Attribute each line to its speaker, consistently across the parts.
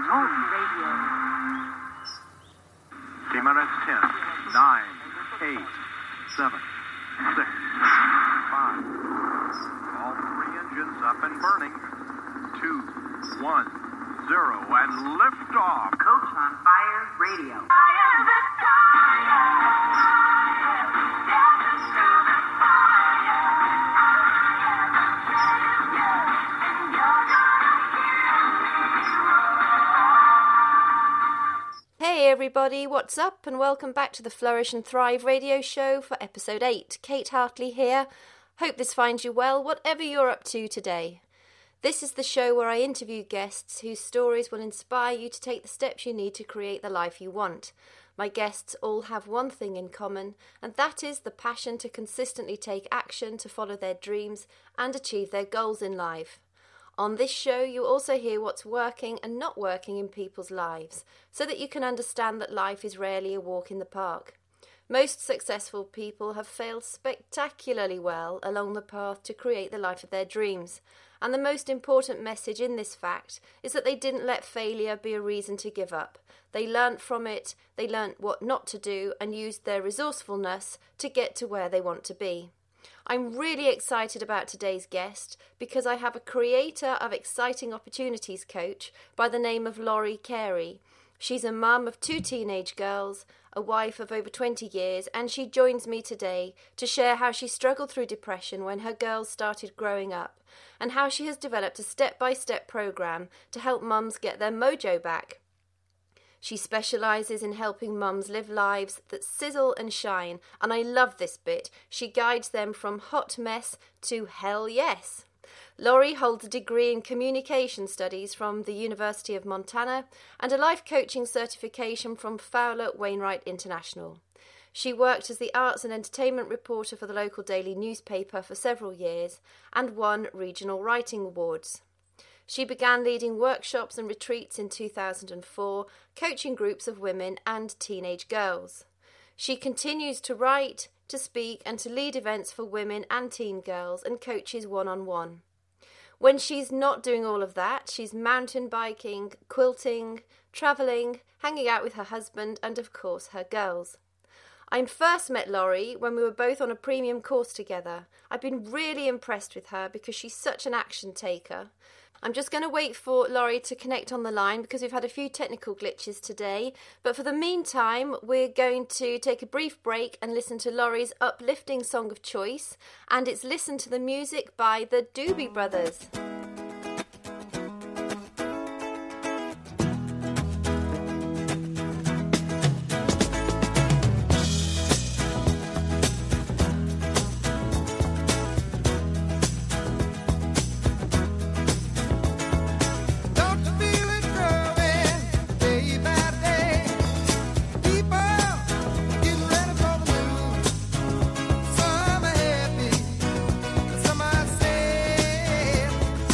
Speaker 1: Talk Radio.
Speaker 2: T-minus 10, 9, 8, 7, 6, 5. All three engines up and burning. 2, 1, 0, and liftoff.
Speaker 1: Coach on Fire Radio.
Speaker 3: Hey everybody, what's up? And welcome back to the Flourish and Thrive radio show for episode 8. Kate Hartley here. Hope this finds you well, whatever you're up to today. This is the show where I interview guests whose stories will inspire you to take the steps you need to create the life you want. My guests all have one thing in common, and that is the passion to consistently take action to follow their dreams and achieve their goals in life. On this show, you also hear what's working and not working in people's lives, so that you can understand that life is rarely a walk in the park. Most successful people have failed spectacularly well along the path to create the life of their dreams, and the most important message in this fact is that they didn't let failure be a reason to give up. They learnt from it, they learnt what not to do, and used their resourcefulness to get to where they want to be. I'm really excited about today's guest because I have a creator of exciting opportunities coach by the name of Laurie Carey. She's a mum of 2 teenage girls, a wife of over 20 years, and she joins me today to share how she struggled through depression when her girls started growing up and how she has developed a step-by-step program to help mums get their mojo back. She specialises in helping mums live lives that sizzle and shine, and I love this bit. She guides them from hot mess to hell yes. Laurie holds a degree in communication studies from the University of Montana and a life coaching certification from Fowler Wainwright International. She worked as the arts and entertainment reporter for the local daily newspaper for several years and won regional writing awards. She began leading workshops and retreats in 2004, coaching groups of women and teenage girls. She continues to write, to speak, and to lead events for women and teen girls and coaches one-on-one. When she's not doing all of that, she's mountain biking, quilting, travelling, hanging out with her husband, and of course her girls. I first met Laurie when we were both on a premium course together. I've been really impressed with her because she's such an action taker. I'm just going to wait for Laurie to connect on the line because we've had a few technical glitches today. But for the meantime, we're going to take a brief break and listen to Laurie's uplifting song of choice. And it's Listen to the Music by the Doobie Brothers.
Speaker 4: Some I say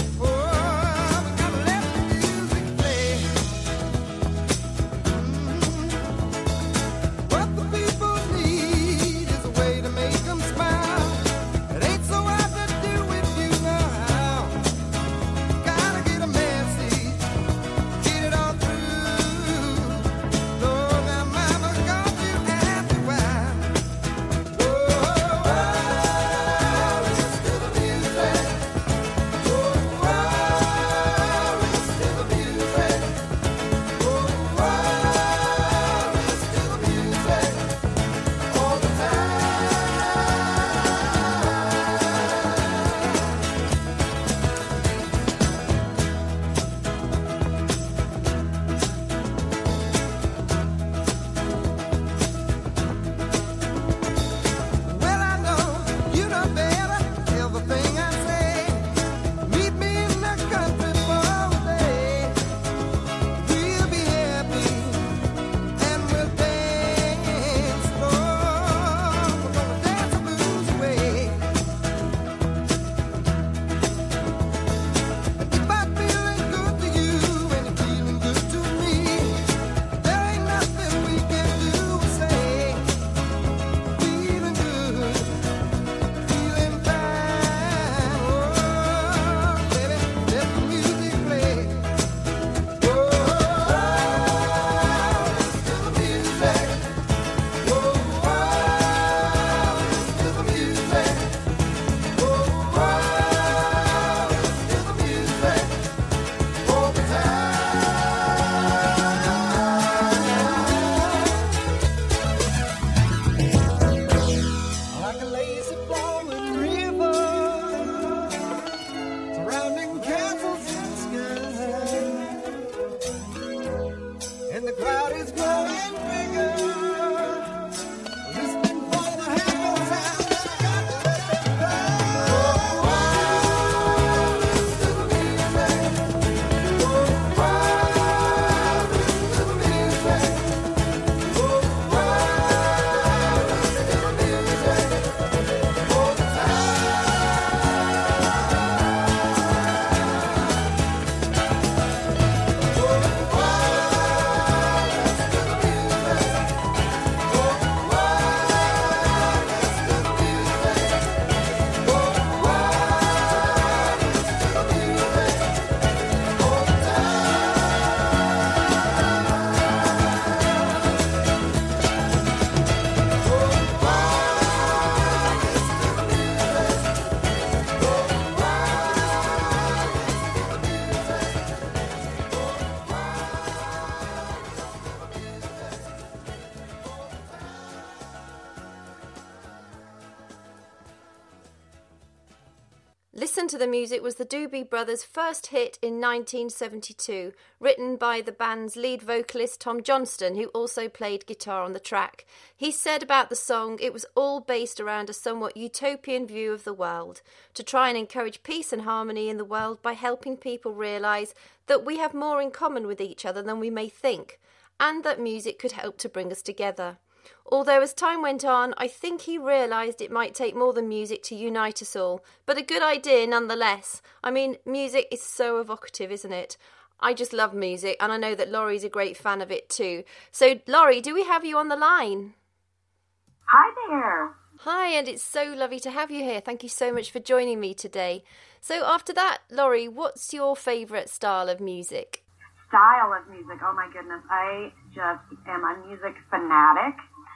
Speaker 3: Listen to the Music was the Doobie Brothers' first hit in 1972, written by the band's lead vocalist Tom Johnston, who also played guitar on the track. He said about the song it was all based around a somewhat utopian view of the world, to try and encourage peace and harmony in the world by helping people realise that we have more in common with each other than we may think, and that music could help to bring us together. Although as time went on, I think he realised it might take more than music to unite us all, but a good idea nonetheless. I mean, music is so evocative, isn't it? I just love music, and I know that Laurie's a great fan of it too. So, Laurie, do we have you on the line?
Speaker 1: Hi there.
Speaker 3: Hi, and it's so lovely to have you here. Thank you so much for joining me today. So after that, Laurie, what's your favourite style of music?
Speaker 1: Style of music, oh my goodness. I just am a music fanatic.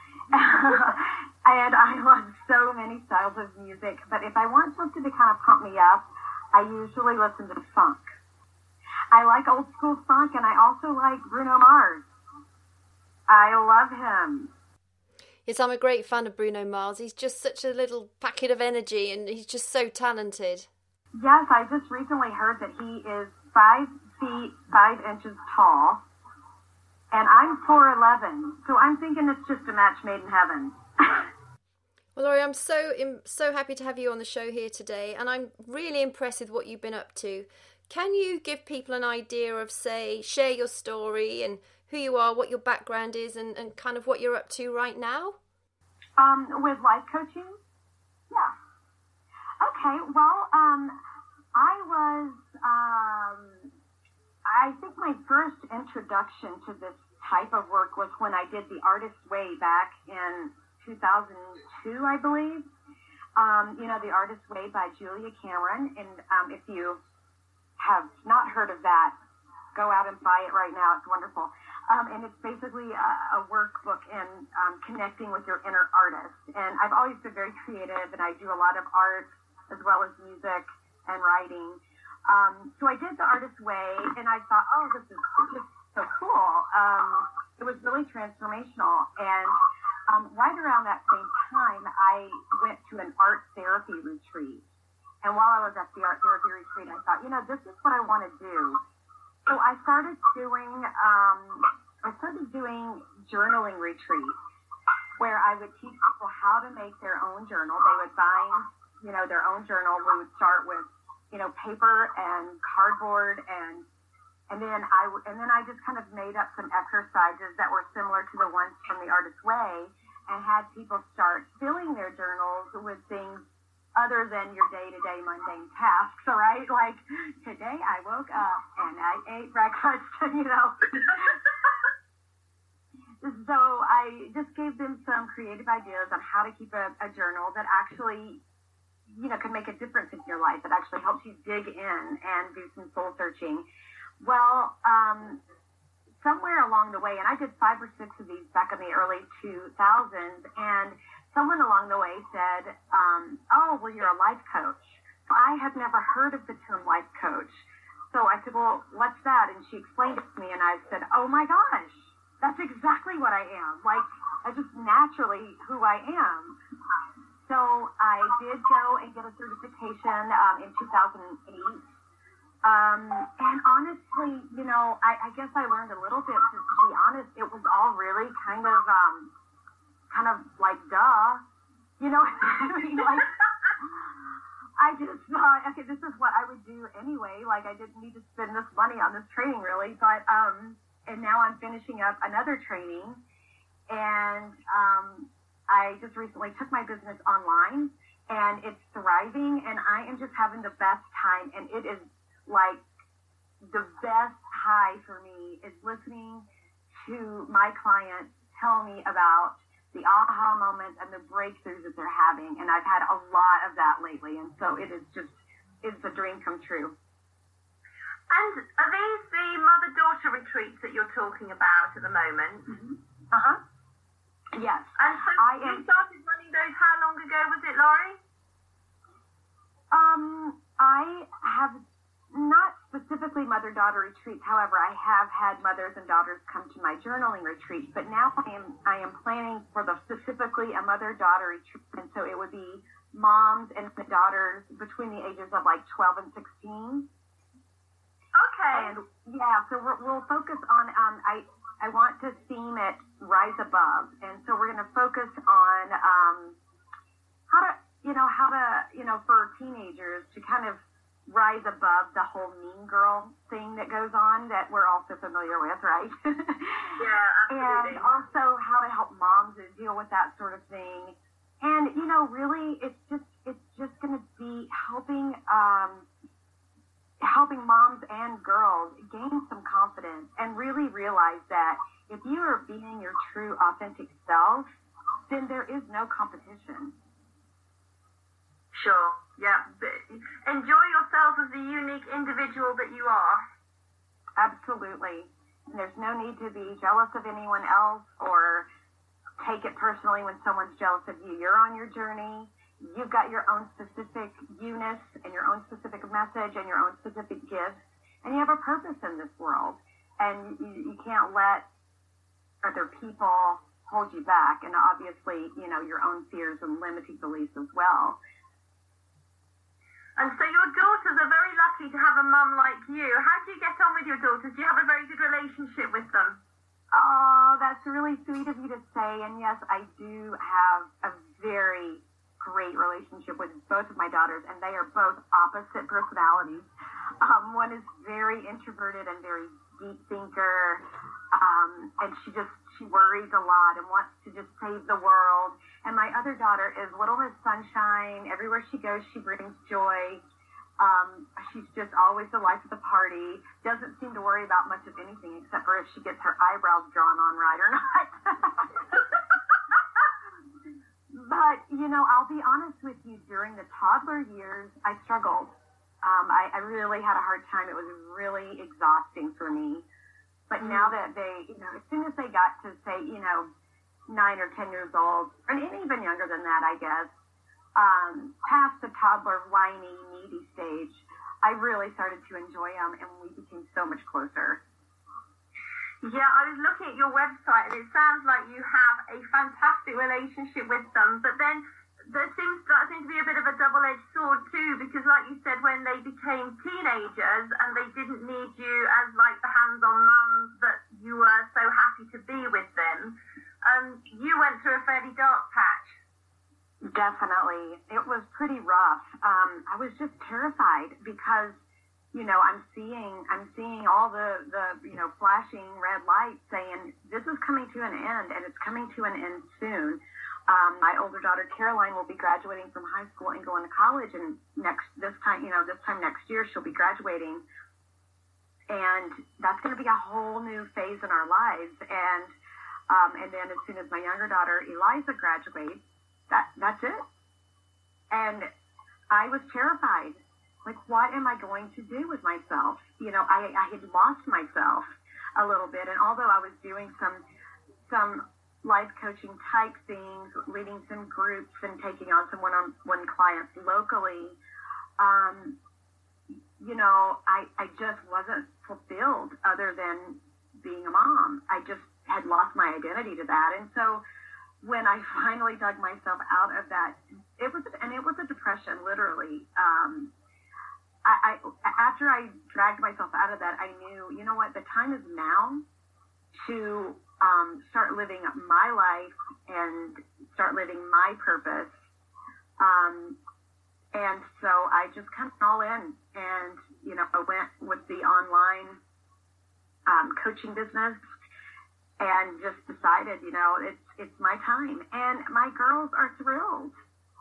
Speaker 1: And I love so many styles of music, but if I want something to kind of pump me up, I usually listen to funk. I like old school funk, and I also like Bruno Mars. I love him.
Speaker 3: Yes, I'm a great fan of Bruno Mars. He's just such a little packet of energy, and he's just so talented.
Speaker 1: Yes, I just recently heard that he is 5 feet 5 inches tall. And I'm 4'11", so I'm thinking it's just a match made in heaven.
Speaker 3: Well, Laurie, I'm so happy to have you on the show here today, and I'm really impressed with what you've been up to. Can you give people an idea of, say, share your story and who you are, what your background is, and kind of what you're up to right now?
Speaker 1: With life coaching? Yeah. Okay, well, I think my first introduction to this type of work was when I did The Artist's Way back in 2002, I believe. The Artist's Way by Julia Cameron. And if you have not heard of that, go out and buy it right now. It's wonderful. And it's basically a workbook in connecting with your inner artist. And I've always been very creative, and I do a lot of art as well as music and writing. So I did The Artist's Way, and I thought, oh, this is just so cool. It was really transformational. And right around that same time, I went to an art therapy retreat. And while I was at the art therapy retreat, I thought, this is what I want to do. So I started doing journaling retreats where I would teach people how to make their own journal. They would find, their own journal. We would start with paper and cardboard, and then I just kind of made up some exercises that were similar to the ones from The Artist's Way, and had people start filling their journals with things other than your day-to-day mundane tasks, right? Like, today I woke up and I ate breakfast, So I just gave them some creative ideas on how to keep a journal that actually can make a difference in your life, that actually helps you dig in and do some soul searching. Well, somewhere along the way, and I did 5 or 6 of these back in the early 2000s, and someone along the way said, oh, well, you're a life coach. So I had never heard of the term life coach. So I said, well, what's that? And she explained it to me, and I said, oh my gosh, that's exactly what I am. Like, that's just naturally who I am. So I did go and get a certification in 2008. And honestly, I guess I learned a little bit, to be honest. It was all really kind of like, duh. Like, I just thought, okay, this is what I would do anyway. Like, I didn't need to spend this money on this training, really. But, and now I'm finishing up another training. And, I just recently took my business online, and it's thriving, and I am just having the best time, and it is like the best high for me is listening to my clients tell me about the aha moments and the breakthroughs that they're having, and I've had a lot of that lately, and so it's a dream come true.
Speaker 4: And are these the mother-daughter retreats that you're talking about at the moment?
Speaker 1: Mm-hmm. Uh-huh. Yes.
Speaker 4: And so you started running those how long ago, was it, Laurie?
Speaker 1: I have not specifically mother-daughter retreats. However, I have had mothers and daughters come to my journaling retreats, but now I am planning for specifically a mother-daughter retreat, and so it would be moms and the daughters between the ages of like 12 and 16.
Speaker 4: Okay.
Speaker 1: And yeah, so we'll focus on, I want to theme it Rise Above. And so we're going to focus on how to, for teenagers to kind of rise above the whole mean girl thing that goes on that we're also familiar with, right?
Speaker 4: Yeah, absolutely.
Speaker 1: And also how to help moms deal with that sort of thing. And, really it's just going to be helping moms and girls gain some confidence and really realize that if you are being your true, authentic self, then there is no competition.
Speaker 4: Sure, yeah. Enjoy yourself as the unique individual that you are.
Speaker 1: Absolutely. And there's no need to be jealous of anyone else or take it personally when someone's jealous of you. You're on your journey. You've got your own specific you-ness and your own specific message and your own specific gifts. And you have a purpose in this world. And you can't let other people hold you back. And obviously, your own fears and limiting beliefs as well.
Speaker 4: And so your daughters are very lucky to have a mum like you. How do you get on with your daughters? Do you have a very good relationship with them?
Speaker 1: Oh, that's really sweet of you to say. And yes, I do have a very great relationship with both of my daughters, and they are both opposite personalities. One is very introverted and very deep thinker, and she worries a lot and wants to just save the world. And my other daughter is little Miss Sunshine. Everywhere she goes, she brings joy. She's just always the life of the party. Doesn't seem to worry about much of anything except for if she gets her eyebrows drawn on right or not. But, I'll be honest with you, during the toddler years, I struggled. I really had a hard time. It was really exhausting for me. But now that they, as soon as they got to say, 9 or 10 years old, and even younger than that, I guess, past the toddler, whiny, needy stage, I really started to enjoy them, and we became so much closer.
Speaker 4: Yeah, I was looking at your website, and it sounds like you have a fantastic relationship with them, but then that seems to be a bit of a double-edged sword too, because like you said, when they became teenagers and they didn't need you as like the hands-on mums that you were so happy to be with them, you went through a fairly dark patch.
Speaker 1: Definitely. It was pretty rough. I was just terrified because, I'm seeing all the flashing red lights saying this is coming to an end, and it's coming to an end soon. My older daughter Caroline will be graduating from high school and going to college, and this time next year she'll be graduating, and that's going to be a whole new phase in our lives. And then as soon as my younger daughter Eliza graduates, that's it. And I was terrified. Like, what am I going to do with myself? I had lost myself a little bit, and although I was doing some life coaching type things, leading some groups and taking on some one-on-one clients locally, I just wasn't fulfilled other than being a mom. I just had lost my identity to that. And so when I finally dug myself out of that, it was a depression, literally. After I dragged myself out of that, I knew, the time is now to start living my life and start living my purpose. And so I just kind of all in, and I went with the online coaching business, and just decided, it's my time, and my girls are thrilled.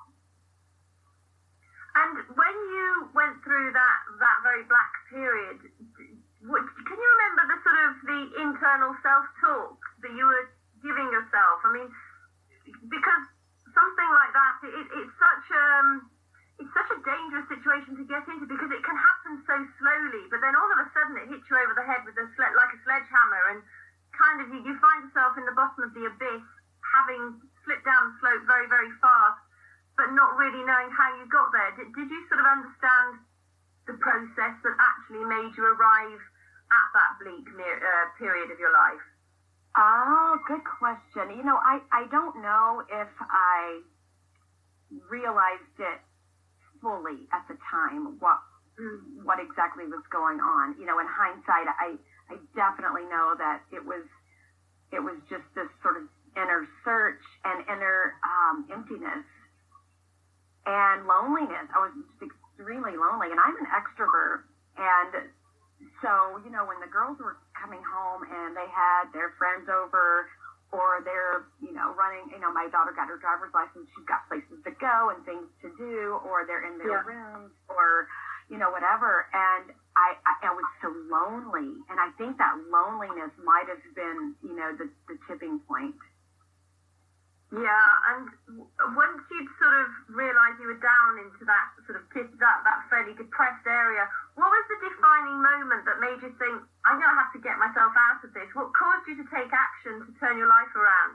Speaker 4: And when you went through that very black period, can you remember the internal self-talk that you were giving yourself? I mean, because something like that, it's such a dangerous situation to get into, because it can happen so slowly, but then all of a sudden it hits you over the head with like a sledgehammer, and kind of you find yourself in the bottom of the abyss, having slipped down the slope very, very fast, but not really knowing how you got there. Did you sort of understand the process that actually made you arrive at that bleak period of your life?
Speaker 1: Oh, good question. I don't know if I realized it fully at the time, what exactly was going on. You know, in hindsight, I definitely know that it was just this sort of inner search and inner emptiness and loneliness. I was just extremely lonely, and I'm an extrovert. And so, you know, when the girls were coming home and they had their friends over, or they're, you know, running, you know, my daughter got her driver's license, she's got places to go and things to do, or they're in their rooms, or, you know, whatever. And I was so lonely. And I think that loneliness might have been, you know, the tipping point.
Speaker 4: Yeah, and once you'd sort of realised you were down into that sort of that fairly depressed area, what was the defining moment that made you think, I'm going to have to get myself out of this? What caused you to take action to turn your life around?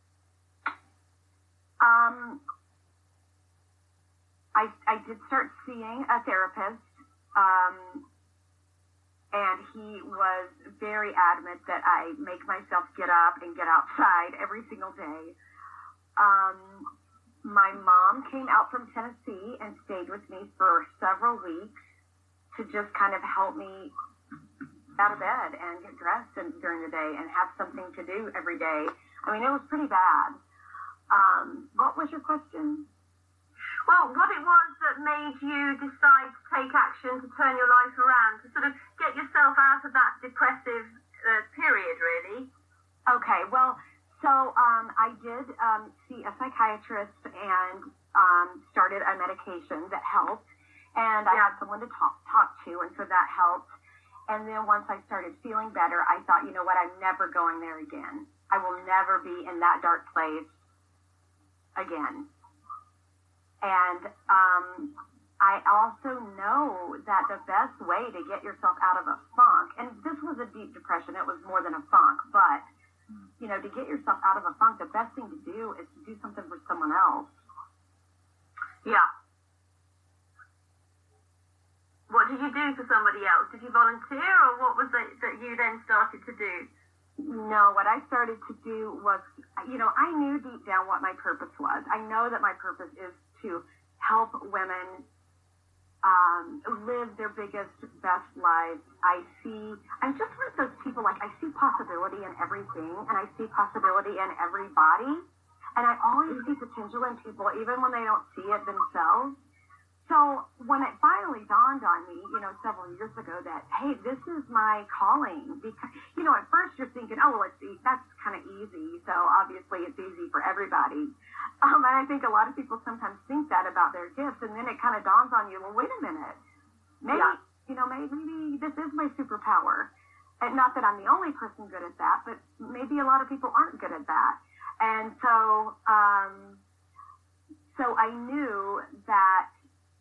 Speaker 1: I did start seeing a therapist, and he was very adamant that I make myself get up and get outside every single day. My mom came out from Tennessee and stayed with me for several weeks to just kind of help me out of bed and get dressed during the day and have something to do every day. I mean, it was pretty bad. What was your question?
Speaker 4: Well, what it was that made you decide to take action to turn your life around, to sort of get yourself out of that depressive period, really?
Speaker 1: Okay, well, so I did see a psychiatrist and started a medication that helped, and I had someone to talk to, and so that helped. And then once I started feeling better, I thought, you know what, I'm never going there again. I will never be in that dark place again. And I also know that the best way to get yourself out of a funk, and this was a deep depression, it was more than a funk, but you know, to get yourself out of a funk, the best thing to do is to do something for someone else.
Speaker 4: Yeah. What did you do for somebody else? Did you volunteer, or what was it that you then started to do?
Speaker 1: No, what I started to do was, you know, I knew deep down what my purpose was. I know that my purpose is to help women live their biggest, best lives. I'm just one of those people, like, I see possibility in everything, and I see possibility in everybody, and I always see potential in people, even when they don't see it themselves. So when it finally dawned on me, you know, several years ago that, hey, this is my calling, because, you know, at first you're thinking, oh, well, that's kind of easy, so obviously it's easy for everybody. And I think a lot of people sometimes think that about their gifts, and then it kind of dawns on you, well, wait a minute, maybe, you know, maybe this is my superpower. And not that I'm the only person good at that, but maybe a lot of people aren't good at that. And so, so I knew that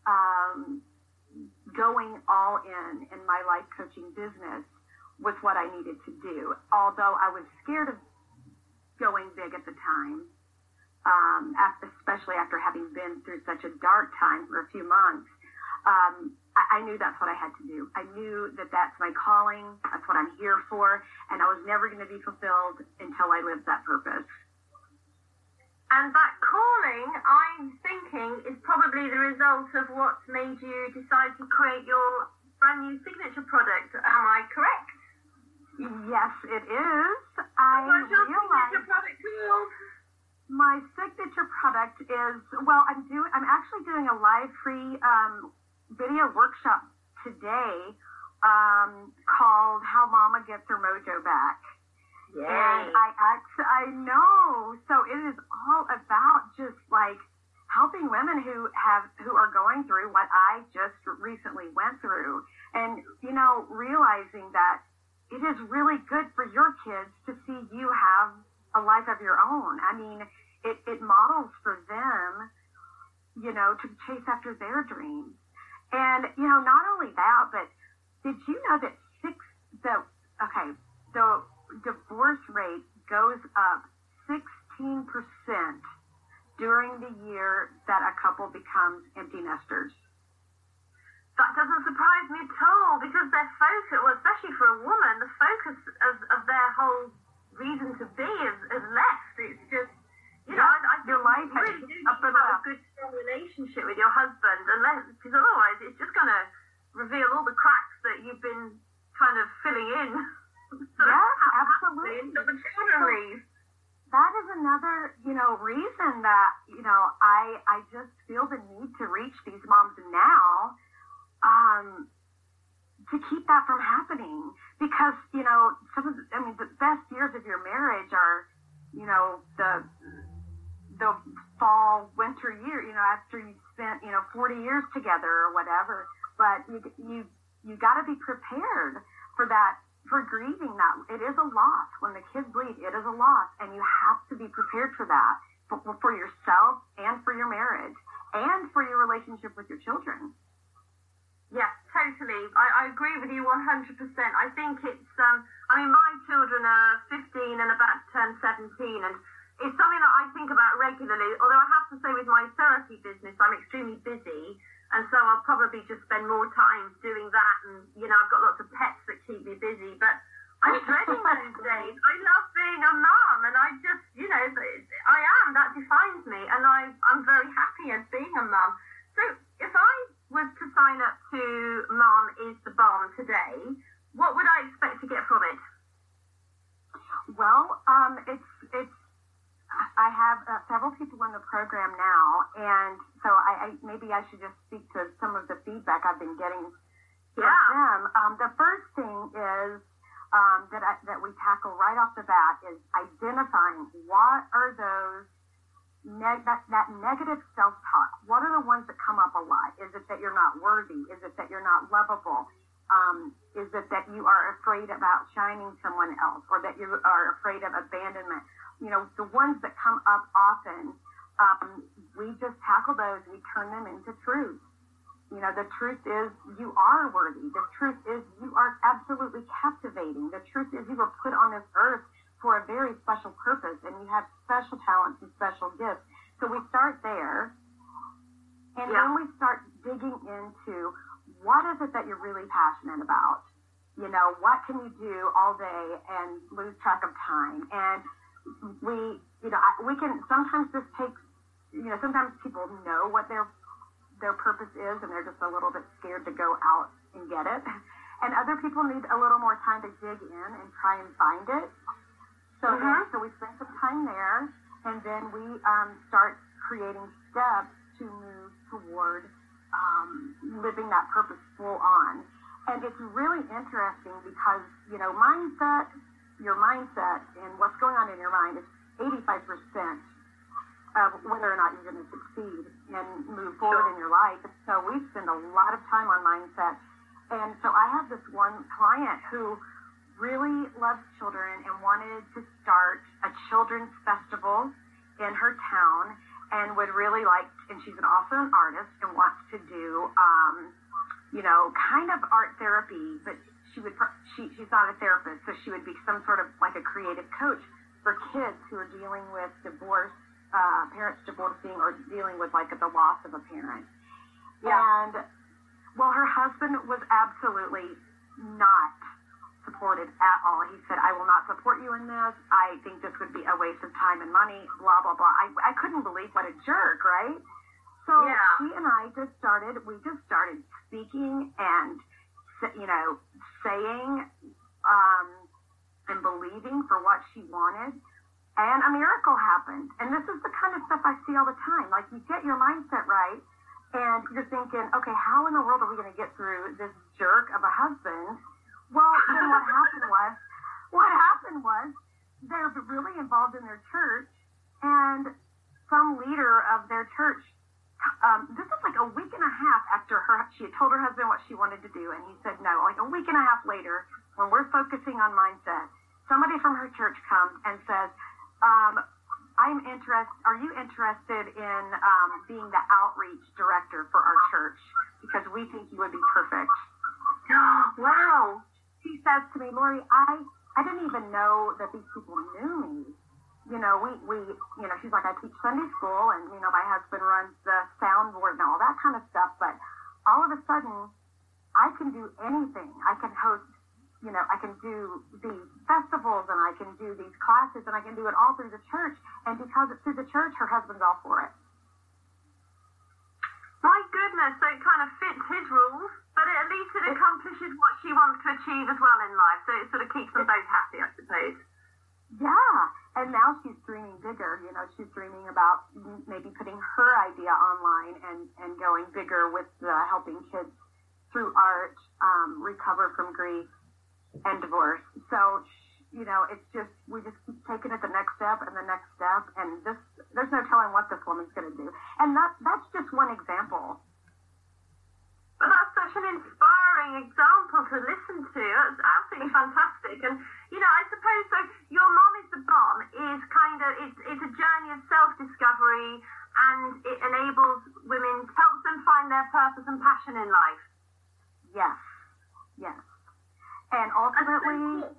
Speaker 1: going all in my life coaching business was what I needed to do. Although I was scared of going big at the time, especially after having been through such a dark time for a few months, I knew that's what I had to do. I knew that that's my calling, that's what I'm here for, and I was never going to be fulfilled until I lived that purpose.
Speaker 4: And that calling, I'm thinking, is probably the result of what made you decide to create your brand new signature product. Am I correct?
Speaker 1: Yes, it is.
Speaker 4: What's your signature product called?
Speaker 1: My signature product is, well, I'm actually doing a live free video workshop today called How Mama Gets Her Mojo Back.
Speaker 4: Yay.
Speaker 1: And I know. So it is all about just like helping women who are going through what I just recently went through, and you know, realizing that it is really good for your kids to see you have a life of your own. I mean, it models for them, you know, to chase after their dreams. And you know, not only that, but did you know that the divorce rate goes up 16% during the year that a couple becomes empty nesters?
Speaker 4: That doesn't surprise me at all, because their focus, well, especially for a woman, the focus of their whole reason to be is left. It's just, you know, I
Speaker 1: your life has
Speaker 4: really do
Speaker 1: up and
Speaker 4: have
Speaker 1: up.
Speaker 4: a good, strong relationship with your husband, because otherwise it's just going to reveal all the cracks that you've been kind of filling in.
Speaker 1: Yes, absolutely.
Speaker 4: Until the children leave.
Speaker 1: That is another, reason that, I just feel the need to reach these moms now, to keep that from happening. Because, the best years of your marriage are, the fall, winter year, after you've spent, 40 years together or whatever. But you got to be prepared for that, for grieving that. It is a loss. When the kids leave, it is a loss. And you have to be prepared for that, for yourself and for your marriage and for your relationship with your children.
Speaker 4: Yes, totally. I agree with you 100%. I think it's, my children are 15 and about to turn 17, and it's something that I think about regularly, although I have to say with my therapy business, I'm extremely busy, and so I'll probably just spend more time doing that, and, I've got lots of pets that keep me busy, but I'm dreading those days. I love being a mum, and I just, I am, that defines me, and I'm very happy as being a mum. So if I was to sign up to Mom is the Bomb today, what would I expect to get from it?
Speaker 1: Well, I have several people in the program now, and so maybe I should just speak to some of the feedback I've been getting from them. The first thing is that we tackle right off the bat is identifying what are those that negative self-talk. What are the ones that come up a lot? Is it that you're not worthy? Is it that you're not lovable? Is it that you are afraid about shining someone else, or that you are afraid of abandonment? The ones that come up often, we just tackle those. We turn them into truth. The truth is you are worthy. The truth is you are absolutely captivating. The truth is you were put on this earth for a very special purpose, and you have special talents and special gifts. So we start there, and then we start digging into what is it that you're really passionate about? What can you do all day and lose track of time? And we can, sometimes this takes, sometimes people know what their purpose is, and they're just a little bit scared to go out and get it. And other people need a little more time to dig in and try and find it. So we spend some time there, and then we start creating steps to move toward living that purpose full on. And it's really interesting because, your mindset and what's going on in your mind is 85% of whether or not you're going to succeed and move forward in your life. So we spend a lot of time on mindset. And so I have this one client who really loves children and wanted to start a children's festival in her town, and would really like, and she's also an artist and wants to do, kind of art therapy, but she's not a therapist, so she would be some sort of like a creative coach for kids who are dealing with divorce, parents divorcing, or dealing with like the loss of a parent. Yeah. And, well, her husband was absolutely not supported at all. He said, I will not support you in this. I think this would be a waste of time and money, blah, blah, blah. I couldn't believe what a jerk, right? So she and I just started speaking and, saying and believing for what she wanted. And a miracle happened. And this is the kind of stuff I see all the time. Like, you get your mindset right, and you're thinking, okay, how in the world are we going to get through this jerk of a husband? Well, then what happened was they're really involved in their church, and some leader of their church, this is like a week and a half after she had told her husband what she wanted to do, and he said no. Like a week and a half later, when we're focusing on mindset, somebody from her church comes and says, are you interested in being the outreach director for our church? Because we think you would be perfect. Wow. She says to me, Lori, I didn't even know that these people knew me. She's like, I teach Sunday school, and, my husband runs the soundboard and all that kind of stuff, but all of a sudden, I can do anything. I can host, I can do these festivals, and I can do these classes, and I can do it all through the church, and because it's through the church, her husband's all for it.
Speaker 4: goodness, so it kind of fits his rules, but at least it accomplishes what she wants to achieve as well in life, so it sort of keeps them both happy, I suppose.
Speaker 1: Yeah, and now she's dreaming bigger. You know, she's dreaming about maybe putting her idea online and going bigger with helping kids through art recover from grief and divorce. So, you know, it's just, we just keep taking it the next step and the next step, and there's no telling what this woman's going to do. And that's just one example.
Speaker 4: But that's such an inspiring example to listen to. That's absolutely fantastic. And, you know, I suppose so Your Mom is the Bomb is kind of, it's a journey of self-discovery, and it enables women, helps them find their purpose and passion in life.
Speaker 1: Yes. And ultimately,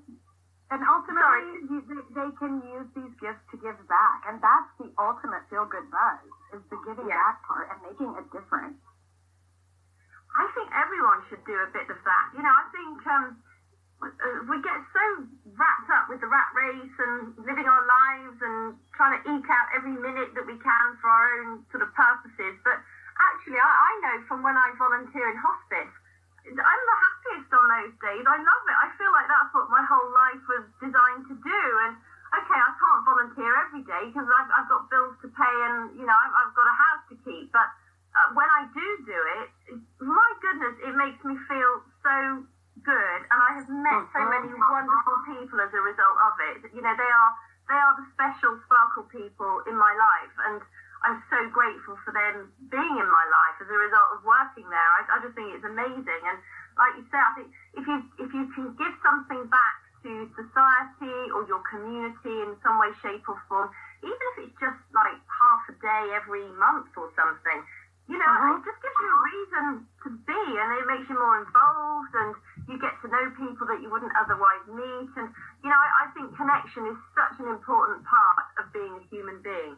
Speaker 1: they can use these gifts to give back. And that's the ultimate feel-good buzz, is the giving back part and making a difference.
Speaker 4: I think everyone should do a bit of that. You know, I think we get so wrapped up with the rat race and living our lives and trying to eke out every minute that we can for our own sort of purposes. But actually, I know from when I volunteer in hospice, I'm the happiest on those days. I love it. I feel like that's what my whole life was designed to do. And okay, I can't volunteer every day because I've got bills to pay and, you know, I've got a house to keep. But when I do it, my goodness, it makes me feel so good. And I have met so many wonderful people as a result of it. You know, they are the special sparkle people in my life. And I'm so grateful for them being in my life as a result of working there. I just think it's amazing. And like you said, I think if you can give something back to society or your community in some way, shape or form, even if it's just like half a day every month or something, you know, it just gives you a reason to be, and it makes you more involved, and you get to know people that you wouldn't otherwise meet. And, you know, I think connection is such an important part of being a human being.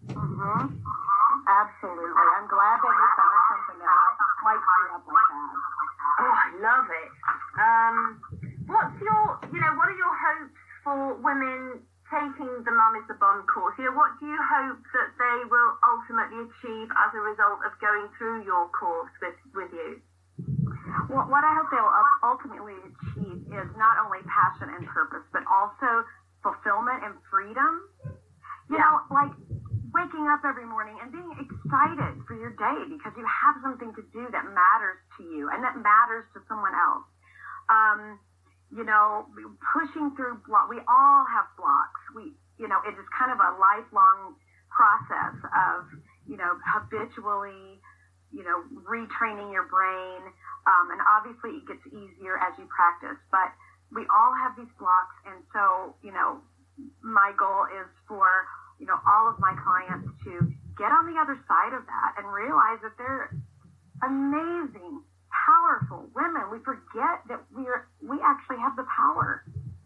Speaker 1: Absolutely. I'm glad that you found something that lights you up like that.
Speaker 4: Oh, I love it. What are your hopes for women taking the Mum is the Bomb course? You know, what do you hope that they will ultimately achieve as a result of going through your course with you?
Speaker 1: Well, what I hope they will ultimately achieve is not only passion and purpose, but also fulfillment and freedom. You know, like waking up every morning and being excited for your day because you have something to do that matters to you and that matters to someone else. You know, pushing through we all have blocks. You know, it is kind of a lifelong process of, you know, habitually, you know, retraining your brain. And obviously it gets easier as you practice, but we all have these blocks. And so, you know, my goal is for, you know, all of my clients to get on the other side of that and realize that they're amazing, powerful women. We forget that we actually have the power.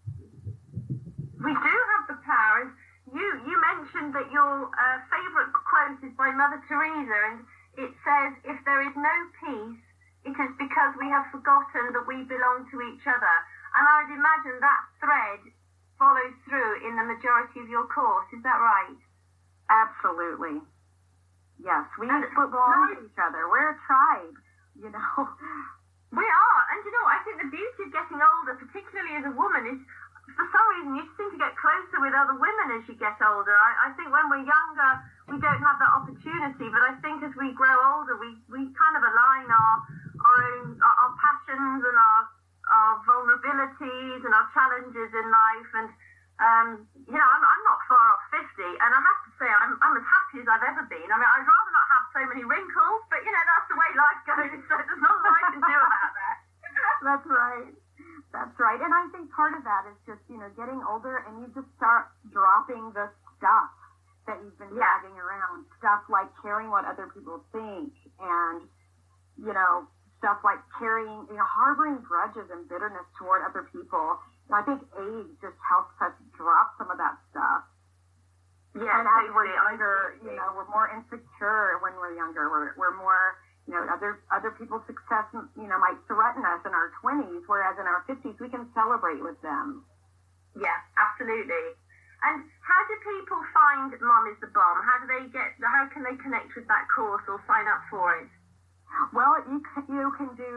Speaker 4: We do have the power. You mentioned that your favourite quote is by Mother Teresa, and it says, "If there is no peace, it is because we have forgotten that we belong to each other." And I would imagine that thread follows through in the majority of your course. Is that right?
Speaker 1: Absolutely. Yes, we belong to each other. We're a tribe, you know.
Speaker 4: We are. And you know, I think the beauty of getting older, particularly as a woman, is for some reason you seem to get closer with other women as you get older. I think when we're younger, we don't have that opportunity. But I think as we grow older, we kind of align our passions and our vulnerabilities and our challenges in life. And you know, I'm not far off 50, and I have to say I'm as happy as I've ever been. I mean, I'd rather not have so many wrinkles, but you know, that's the way life goes, so there's not much I can do about that.
Speaker 1: That's right. And I think part of that is just, you know, getting older and you just start dropping the stuff that you've been dragging around. Stuff like caring what other people think, and, you know, stuff like carrying, you know, harboring grudges and bitterness toward other people. And I think age just helps us drop some of that stuff.
Speaker 4: Yeah,
Speaker 1: and as we're younger, you know, we're more insecure when we're younger. We're more, you know, other people's success, you know, might threaten us in our 20s, whereas in our 50s we can celebrate with them.
Speaker 4: Yeah, absolutely. And how do people find Mum is the Bomb? How can they connect with that course or sign up for it?
Speaker 1: Well, you can do.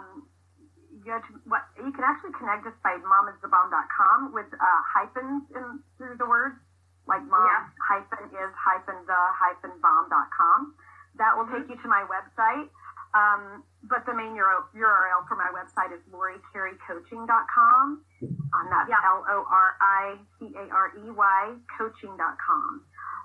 Speaker 1: You can actually connect us by momisthebomb.com with hyphens through the words, like mom hyphen is hyphen the hyphen bomb.com. That will take you to my website. But the main URL for my website is LoriCareyCoaching.com. That's LORICAREY coaching.com.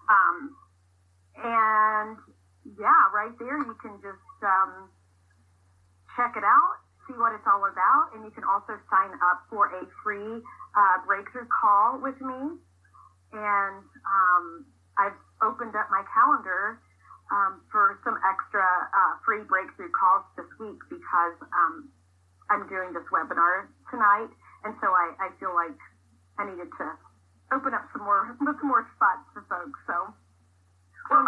Speaker 1: And right there you can just check it out, see what it's all about, and you can also sign up for a free breakthrough call with me. And I've opened up my calendar for some extra free breakthrough calls this week because I'm doing this webinar tonight, and so I feel like I needed to open up some more spots for folks. So
Speaker 4: I'll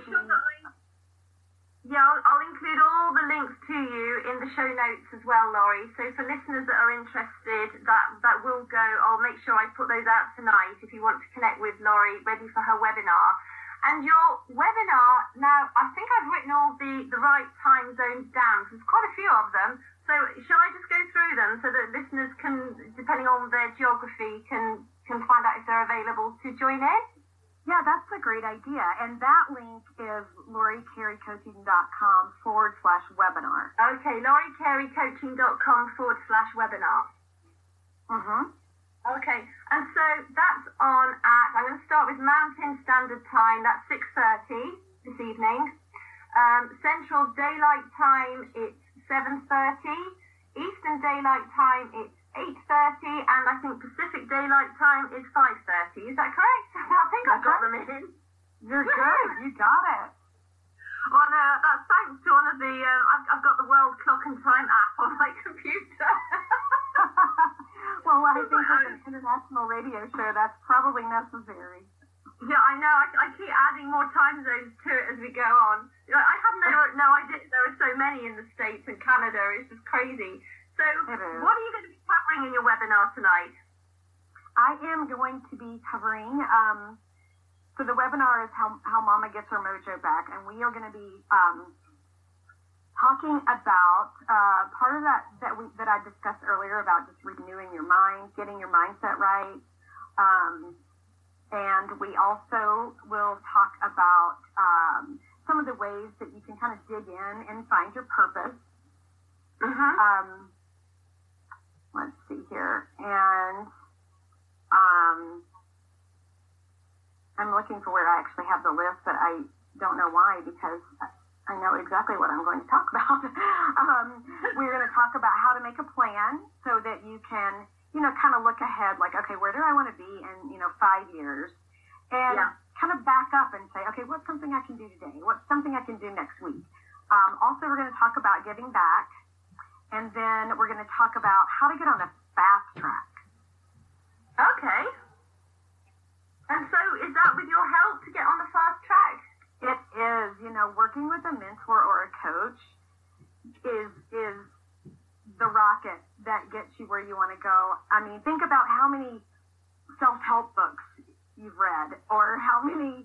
Speaker 4: include all the links to you in the show notes as well, Laurie. So for listeners that are interested, that will go. I'll make sure I put those out tonight if you want to connect with Laurie, ready for her webinar. And your webinar, now, I think I've written all the right time zones down, because there's quite a few of them. So shall I just go through them so that listeners can, depending on their geography, can find out if they're available to join in?
Speaker 1: Yeah, that's a great idea. And that link is LoriCareyCoaching.com/webinar.
Speaker 4: Okay, LoriCareyCoaching.com/webinar.
Speaker 1: Mm-hmm.
Speaker 4: Okay, and so that's on at, I'm going to start with Mountain Standard Time, that's 6:30 this evening. Central Daylight Time, it's 7:30. Eastern Daylight Time, it's 8:30, and I think Pacific Daylight Time is 5:30. Is that correct? I think I've got them in.
Speaker 1: You're good. You got it.
Speaker 4: Well, no, that's thanks to one of the, I've got the World Clock and Time app on my computer.
Speaker 1: Well, I think with an international radio show, that's probably necessary.
Speaker 4: Yeah, I know. I keep adding more time zones to it as we go on. I had no idea there were so many in the States and Canada. It's just crazy. So, what are you going to be covering in your webinar tonight?
Speaker 1: I am going to be covering, so the webinar is how Mama gets her mojo back, and we are going to be talking about part of that I discussed earlier about just renewing your mind, getting your mindset right, and we also will talk about some of the ways that you can kind of dig in and find your purpose.
Speaker 4: Mm-hmm.
Speaker 1: Let's see here, and I'm looking for where I actually have the list, but I don't know why, because I know exactly what I'm going to talk about. We're going to talk about how to make a plan so that you can, kind of look ahead, like, okay, where do I want to be in, 5 years? And kind of back up and say, okay, what's something I can do today? What's something I can do next week? Also, we're going to talk about giving back. And then we're going to talk about how to get on the fast track.
Speaker 4: Okay. And so is that with your help to get on the fast track?
Speaker 1: It is. Working with a mentor or a coach is the rocket that gets you where you want to go. I mean, think about how many self-help books you've read, or how many,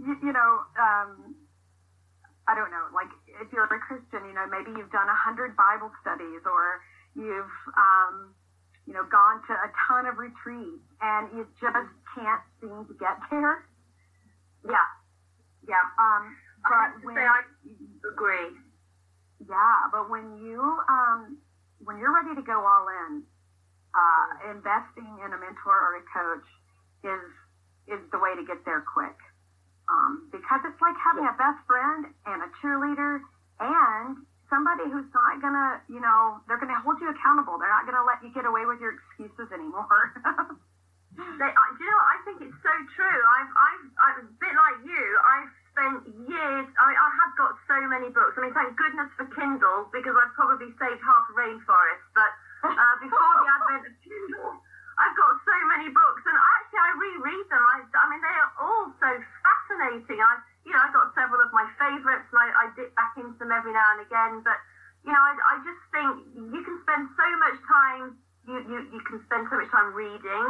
Speaker 1: I don't know, like if you're a Christian, maybe you've done 100 Bible studies, or you've, gone to a ton of retreats, and you just can't seem to get there.
Speaker 4: Yeah.
Speaker 1: But
Speaker 4: I agree.
Speaker 1: Yeah, but when you're ready to go all in, investing in a mentor or a coach is the way to get there quick. Because it's like having a best friend and a cheerleader and somebody who's not gonna, they're gonna hold you accountable. They're not gonna let you get away with your excuses anymore.
Speaker 4: Do you know what? I think it's so true. I've a bit like you. I've spent years. I have got so many books. I mean, thank goodness for Kindle, because I've probably saved half a rainforest. But before the advent of Kindle, I've got so many books, and I reread them. I mean, they are all so fascinating. I got several of my favourites, and I dip back into them every now and again. But I just think you can spend so much time. You can spend so much time reading, and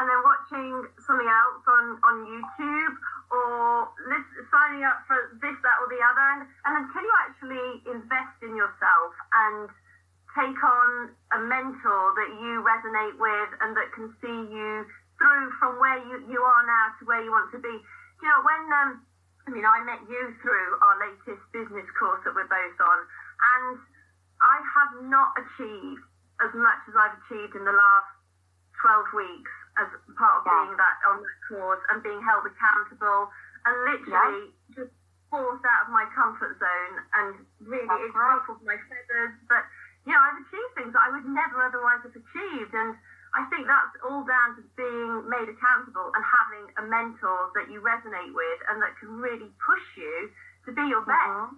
Speaker 4: and then watching something else on YouTube, or signing up for this, that, or the other, and until you actually invest in yourself and take on a mentor that you resonate with and that can see you through from where you are now to where you want to be. You know, when I met you through our latest business course that we're both on, and I have not achieved as much as I've achieved in the last 12 weeks as part of being that on that course and being held accountable and literally just forced out of my comfort zone, and really it's ruffled my feathers, but you know, I've achieved things that I would never otherwise have achieved, and I think that's all down to being made accountable and having a mentor that you resonate with and that can really push you to be your best.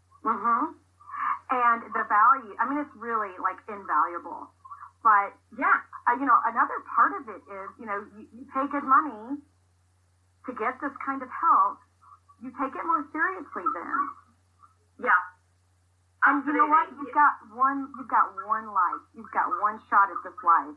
Speaker 1: And the value, I mean, it's really like invaluable. But you know, another part of it is, you know, you pay good money to get this kind of help. You take it more seriously then.
Speaker 4: Yeah.
Speaker 1: And you know what? You've got one life. You've got one shot at this life.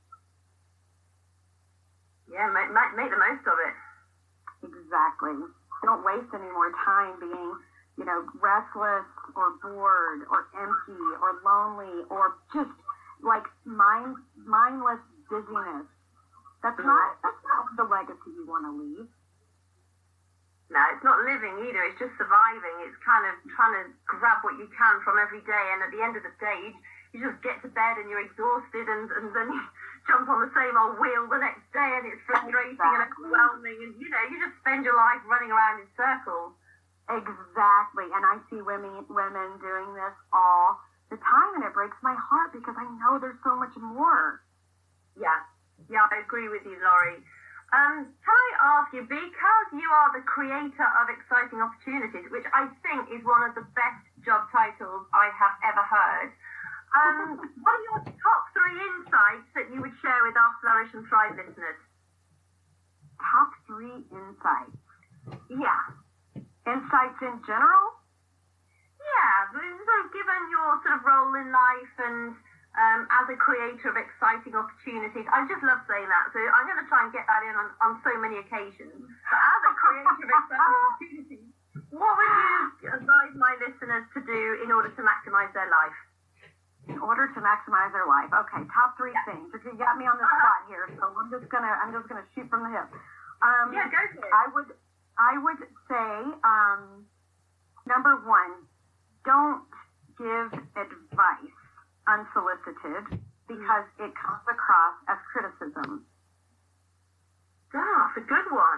Speaker 4: Yeah, make the most of it.
Speaker 1: Exactly. Don't waste any more time being, you know, restless or bored or empty or lonely or just like mindless dizziness. That's not the legacy you want to leave.
Speaker 4: No, it's not living either. It's just surviving. It's kind of trying to grab what you can from every day, and at the end of the day, you just get to bed and you're exhausted, and then you jump on the same old wheel the next day, and it's frustrating and overwhelming, and you know, you just spend your life running around in circles.
Speaker 1: Exactly, and I see women doing this all the time, and it breaks my heart because I know there's so much more.
Speaker 4: Yeah, I agree with you, Laurie. Can I ask you, because you are the creator of Exciting Opportunities, which I think is one of the best job titles I have ever heard, what are your top 3 insights that you would share with our Flourish and Thrive listeners?
Speaker 1: Top 3 insights?
Speaker 4: Yeah.
Speaker 1: Insights in general?
Speaker 4: Yeah, so given your sort of role in life and as a creator of Exciting Opportunities, I just love saying that, so I'm going to try and get that in on so many occasions. But as a creator of Exciting Opportunities, what would you advise my listeners to do in order to maximize their life?
Speaker 1: In order to maximize their life. Okay, top 3 things. You got me on the spot here, so I'm just gonna shoot from the hip.
Speaker 4: Go for it.
Speaker 1: I would say, number 1, don't give advice unsolicited because it comes across as criticism.
Speaker 4: That's a good one.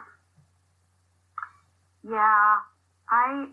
Speaker 1: Yeah, I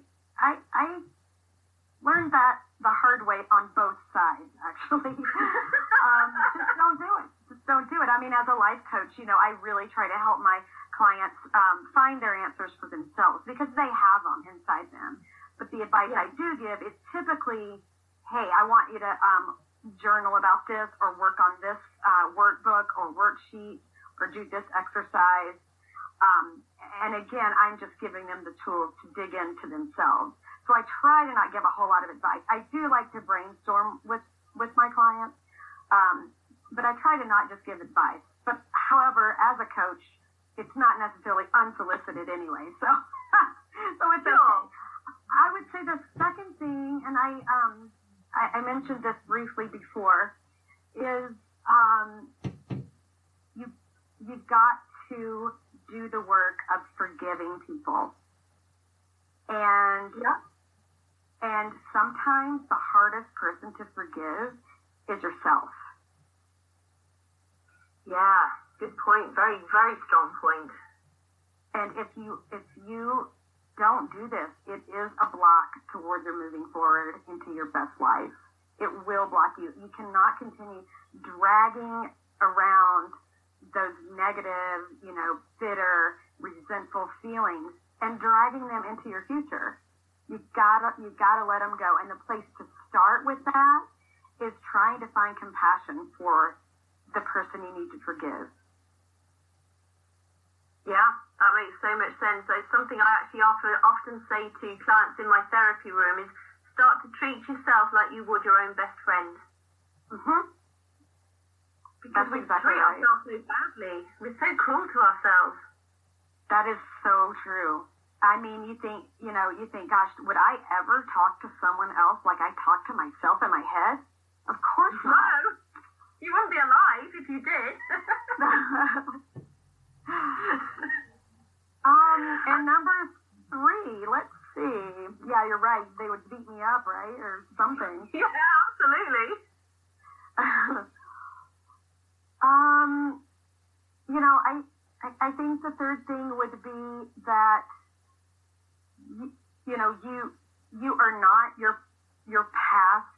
Speaker 1: learned that the hard way on both sides, actually. Just don't do it. Just don't do it. I mean, as a life coach, you know, I really try to help my clients find their answers for themselves because they have them inside them. But the advice I do give is typically, hey, I want you to journal about this or work on this workbook or worksheet or do this exercise. And again, I'm just giving them the tools to dig into themselves. So I try to not give a whole lot of advice. I do like to brainstorm with my clients, but I try to not just give advice. But however, as a coach, it's not necessarily unsolicited anyway. So it's okay. I would say the second thing, and I mentioned this briefly before, is you've got to do the work of forgiving people. And sometimes the hardest person to forgive is yourself.
Speaker 4: Yeah, good point. Very, very strong point.
Speaker 1: And if you don't do this, it is a block towards your moving forward into your best life. It will block you. You cannot continue dragging around those negative, bitter, resentful feelings and dragging them into your future. You've gotta let them go. And the place to start with that is trying to find compassion for the person you need to forgive.
Speaker 4: Yeah, that makes so much sense. So it's something I actually often say to clients in my therapy room is start to treat yourself like you would your own best friend.
Speaker 1: Mm-hmm.
Speaker 4: Because we treat ourselves so badly. We're so cruel to ourselves.
Speaker 1: That is so true. I mean, you think, gosh, would I ever talk to someone else like I talk to myself in my head? Of course not.
Speaker 4: No. You wouldn't be alive if you did.
Speaker 1: And number 3, let's see. Yeah, you're right. They would beat me up, right? Or something.
Speaker 4: Yeah, absolutely.
Speaker 1: I think the third thing would be that you are not your past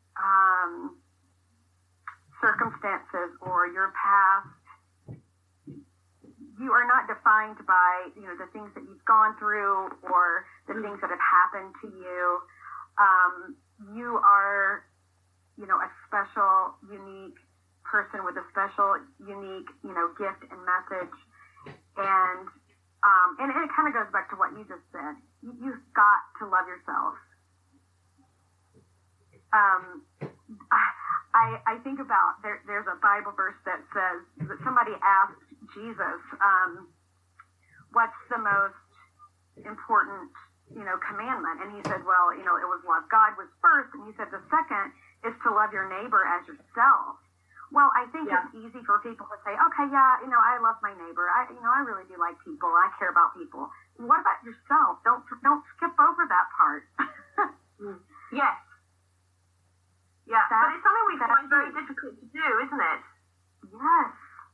Speaker 1: circumstances or your past. You are not defined by the things that you've gone through or the things that have happened to you. You are a special, unique person with a special, unique gift and message. And it kind of goes back to what you just said. You've got to love yourself. I think about there's a Bible verse that says that somebody asked Jesus, what's the most important commandment? And he said, well, it was love God was first, and he said the second is to love your neighbor as yourself. Well, I think it's easy for people to say, okay, yeah, I love my neighbor. I really do like people. I care about people. What about yourself? Don't skip over that part.
Speaker 4: Yes. Yeah, but it's something we find very difficult to do, isn't it?
Speaker 1: Yes.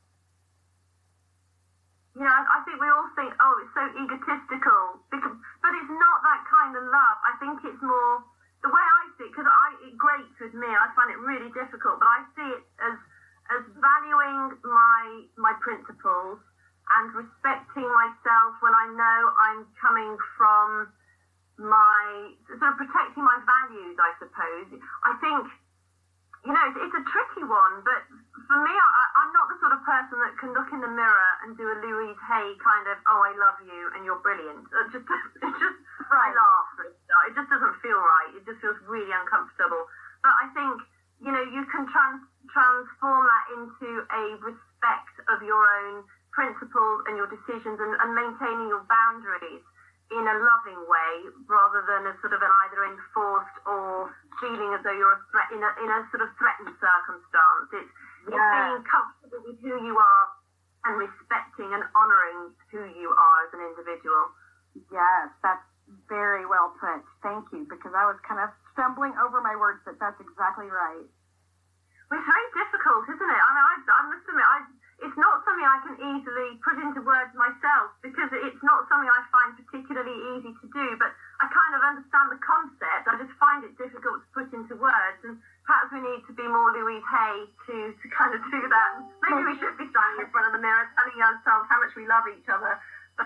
Speaker 4: I think we all think, oh, it's so egotistical, but it's not that kind of love. I think it's more the way I see it, because it grates with me. I find it really difficult, but I see it as valuing my principles and respecting myself when I know I'm coming from my sort of protecting my values, I suppose. I think it's a tricky one, but for me, I'm not the sort of person that can look in the mirror and do a Louise Hay kind of, oh, I love you and you're brilliant. It's just I laugh. It just doesn't feel right. It just feels really uncomfortable. But I think, you can transform that into a respect of your own principles and your decisions and maintaining your boundaries in a loving way rather than a sort of an either enforced or feeling as though you're a threat in a sort of threatened circumstance. It's being comfortable with who you are and respecting and honouring who you are as an individual.
Speaker 1: Yes, that's very well put. Thank you, because I was kind of stumbling over my words, but that's exactly right.
Speaker 4: Well, it's very difficult, isn't it? I mean, I must admit, it's not something I can easily put into words myself because it's not something I find particularly easy to do, but I kind of understand the concept. I just find it difficult to put into words, and perhaps we need to be more Louise Hay to kind of do that. Maybe we should be standing in front of the mirror telling ourselves how much we love each other. But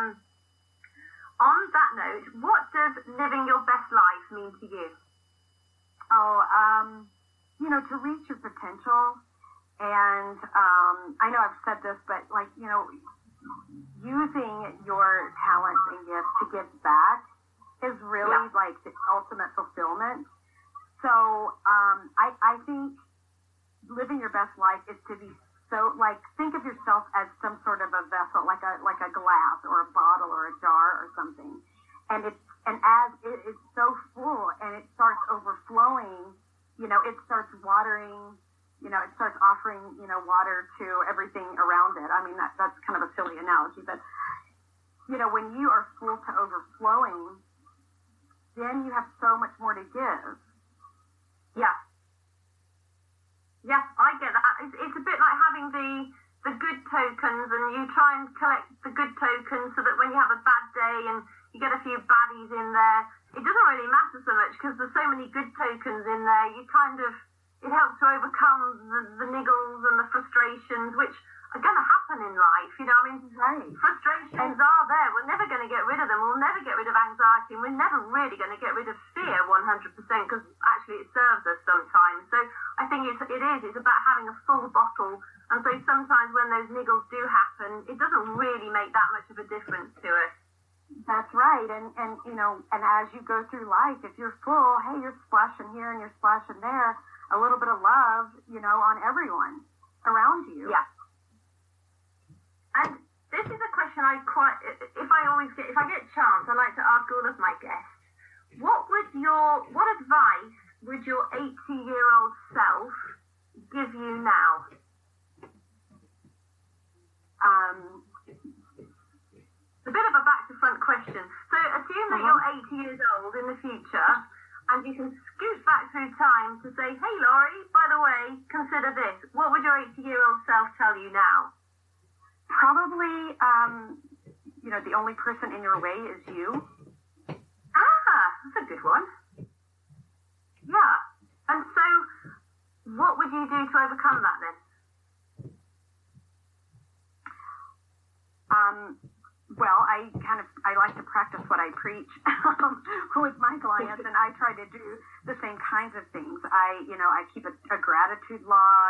Speaker 4: on that note, what does living your best life mean to you?
Speaker 1: To reach your potential. And I know I've said this, but using your talents and gifts to give back is really like the ultimate fulfillment. So I think living your best life is to be so think of yourself as some sort of a vessel, like a glass or a bottle or a jar or something, and as it is so full and it starts overflowing, it starts watering. It starts offering, water to everything around it. I mean, that's kind of a silly analogy, but, when you are full to overflowing, then you have so much more to give.
Speaker 4: Yeah. Yeah, I get that. It's a bit like having the good tokens, and you try and collect the good tokens so that when you have a bad day and you get a few baddies in there, it doesn't really matter so much because there's so many good tokens in there. It helps to overcome the niggles and the frustrations, which are going to happen in life.
Speaker 1: Right.
Speaker 4: Frustrations are there. We're never going to get rid of them. We'll never get rid of anxiety, and we're never really going to get rid of fear 100% because actually it serves us sometimes. So I think it's about having a full bottle, and so sometimes when those niggles do happen, it doesn't really make that much of a difference to us.
Speaker 1: That's right, and as you go through life, if you're full, hey, you're splashing here and you're splashing there, a little bit of love, on everyone. around you.
Speaker 4: Yeah. And this is a question if I get a chance, I like to ask all of my guests, what advice would your 80-year-old self give you now? It's a bit of a back-to-front question. So assume that you're 80 years old in the future, and you can scoot back through time to say, hey, Laurie, by the way, consider this. What would your 80-year-old self tell you now?
Speaker 1: Probably, the only person in your way is you.
Speaker 4: That's a good one. Yeah. And so, what would you do to overcome that then?
Speaker 1: Well, I like to practice what I preach with my clients, and I try to do the same kinds of things. I keep a gratitude log.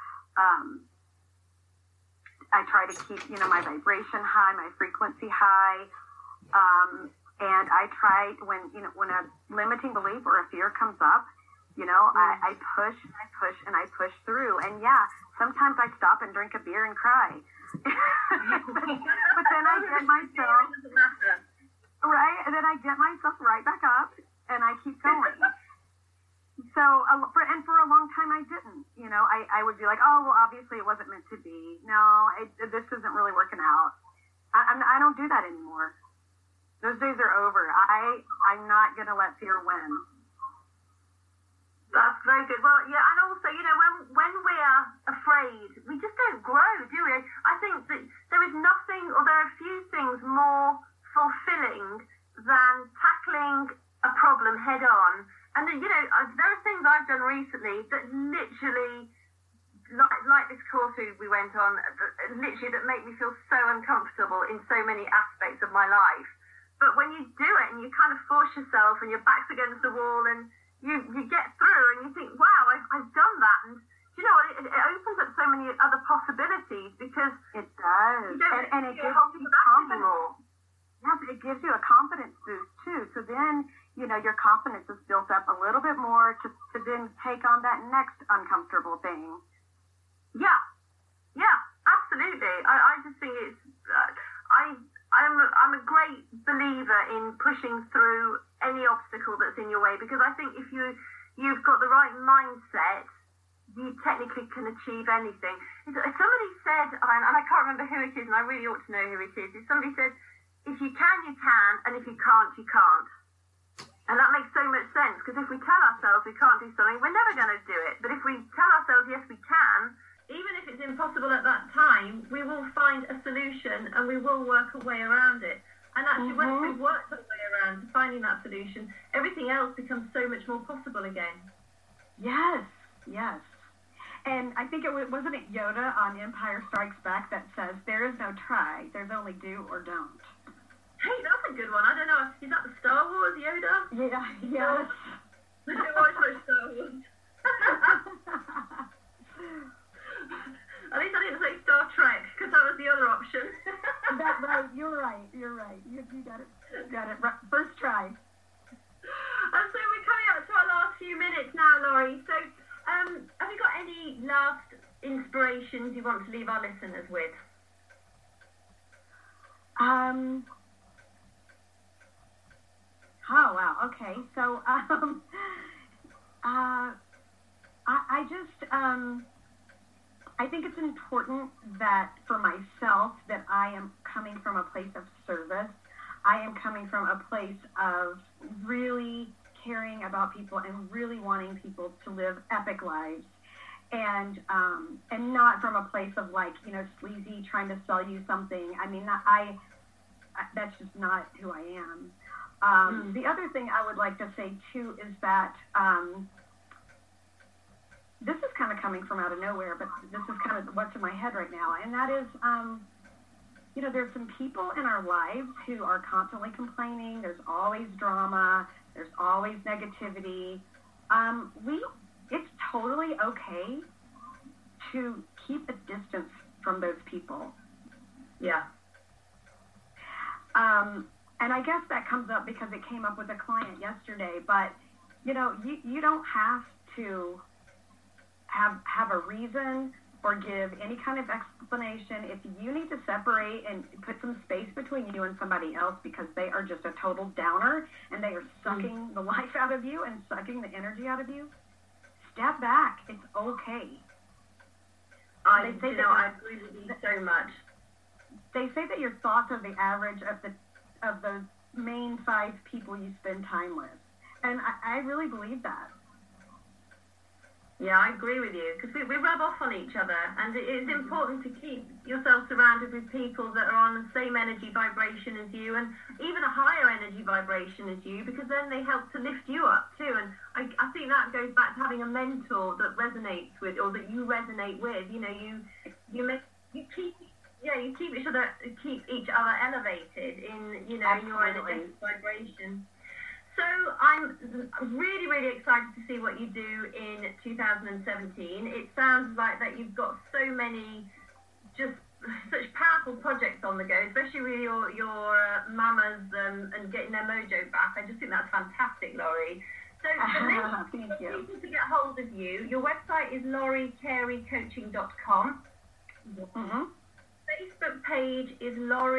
Speaker 1: I try to keep, my vibration high, my frequency high. And I try when a limiting belief or a fear comes up, I push and I push and I push through. And yeah, sometimes I stop and drink a beer and cry. but then I get myself, right? And then I get myself right back up and I keep going. So, for a long time I didn't, I would be like, oh, well, obviously it wasn't meant to be. No, this isn't really working out. I don't do that anymore. Those days are over. I'm not going to let fear win.
Speaker 4: That's very good. Well, yeah, and also, when we're afraid, we just don't grow, do we? I think that there is nothing, or there are few things more fulfilling than tackling a problem head on. And, there are things I've done recently that literally, like this course we went on, literally that make me feel so uncomfortable in so many aspects of my life. But when you do it and you kind of force yourself and your back's against the wall and you get through and you think, wow, I've done that. And you know what? It opens up so many other possibilities because
Speaker 1: it does. And it gives you
Speaker 4: more.
Speaker 1: Yes, it gives you a confidence boost too. So then, your confidence is built up a little bit more to then take on that next uncomfortable thing.
Speaker 4: Yeah, absolutely. I just think it's, I'm a great believer in pushing through any obstacle that's in your way, because I think if you've got the right mindset, you technically can achieve anything. Somebody said, and I can't remember who it is, and I really ought to know who it is. Somebody said, if you can, you can, and if you can't, you can't. And that makes so much sense, because if we tell ourselves we can't do something, we're never going to do it. But if we tell ourselves, yes, we can, even if it's impossible at that time, we will find a solution and we will work a way around it. And actually, once we've worked our way around to finding that solution, everything else becomes so much more possible again.
Speaker 1: Yes. And I think wasn't it Yoda on Empire Strikes Back that says, there is no try, there's only do or don't.
Speaker 4: Hey, that's a good one. I don't know. Is that the Star Wars Yoda?
Speaker 1: Yeah, yes.
Speaker 4: I watch Star Wars. At least I didn't say Star Trek, because that was the other option.
Speaker 1: Right, you're right. You got it. Right. First try.
Speaker 4: And so we're coming up to our last few minutes now, Laurie. So, have you got any last inspirations you want to leave our listeners with?
Speaker 1: Oh, wow. Okay. So, I think it's important that for myself that I am coming from a place of service. I am coming from a place of really caring about people and really wanting people to live epic lives, and not from a place of sleazy trying to sell you something. I mean, that's just not who I am. The other thing I would like to say too is that this is kind of coming from out of nowhere, but this is kind of what's in my head right now, and that is, there's some people in our lives who are constantly complaining. There's always drama. There's always negativity. It's totally okay to keep a distance from those people.
Speaker 4: Yeah.
Speaker 1: And I guess that comes up because it came up with a client yesterday, but, you don't have to have a reason
Speaker 5: or give any kind of explanation. If you need to separate and put some space between you and somebody else because they are just a total downer and they are sucking the life out of you and sucking the energy out of you, step back. It's okay.
Speaker 4: I agree with you so much.
Speaker 5: They say that your thoughts are the average of the main 5 people you spend time with. And I really believe that.
Speaker 4: Yeah, I agree with you, because we rub off on each other, and it is important to keep yourself surrounded with people that are on the same energy vibration as you, and even a higher energy vibration as you, because then they help to lift you up too. And I think that goes back to having a mentor that resonates with, or that you resonate with. You know, you keep each other elevated in your energetic vibration. So I'm really, really excited to see what you do in 2017. It sounds like that you've got so many, just such powerful projects on the go, especially with your mamas and getting their mojo back. I just think that's fantastic, Laurie. So the next people to get hold of you, your website is lauriecareycoaching.com.
Speaker 5: Mm-hmm.
Speaker 4: Facebook page is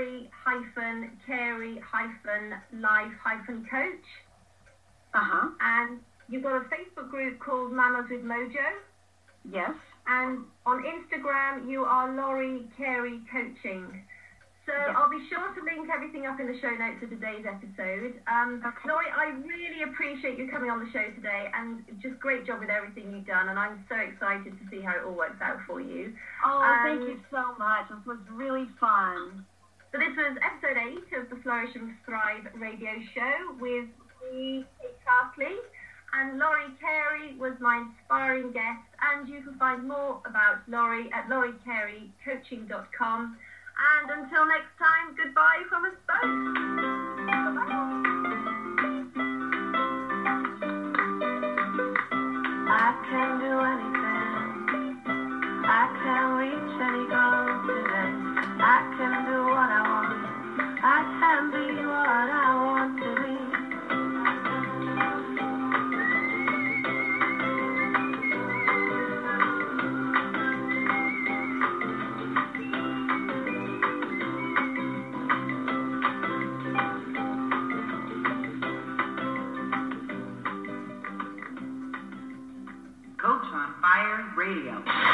Speaker 4: Laurie-Carey-Life-Coach. And you've got a Facebook group called Mamas with Mojo.
Speaker 5: Yes.
Speaker 4: And on Instagram, you are Laurie Carey Coaching. So
Speaker 5: yes.
Speaker 4: I'll be sure to link everything up in the show notes of today's episode.
Speaker 5: Okay.
Speaker 4: Laurie, I really appreciate you coming on the show today, and just great job with everything you've done, and I'm so excited to see how it all works out for you.
Speaker 5: Oh, thank you so much. This was really fun.
Speaker 4: So this was episode 8 of the Flourish and Thrive radio show with me, Kate Hartley, and Laurie Carey was my inspiring guest, and you can find more about Laurie at lauriecareycoaching.com. And until next time, goodbye from us both. Bye-bye.
Speaker 6: I can do anything. I can reach any goal today. I can do what I want. I can be what I want to be.
Speaker 7: Coach on Fire Radio.